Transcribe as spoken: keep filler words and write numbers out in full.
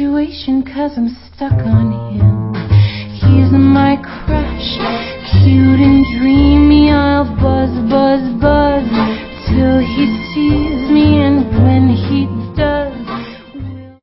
situation, cause I'm stuck on him. He's my